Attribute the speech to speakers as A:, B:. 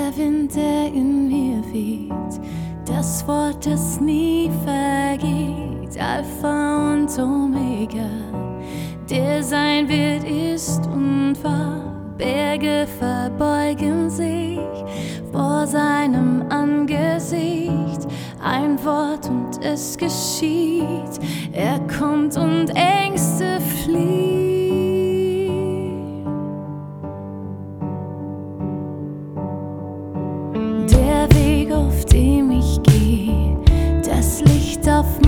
A: Der Wind, der in mir weht, das Wort, das nie vergeht, Alpha und Omega, der sein wird, ist und war. Berge verbeugen sich vor seinem Angesicht, ein Wort und es geschieht, er kommt und Ängste fliehen. Der Weg, auf dem ich gehe, das Licht auf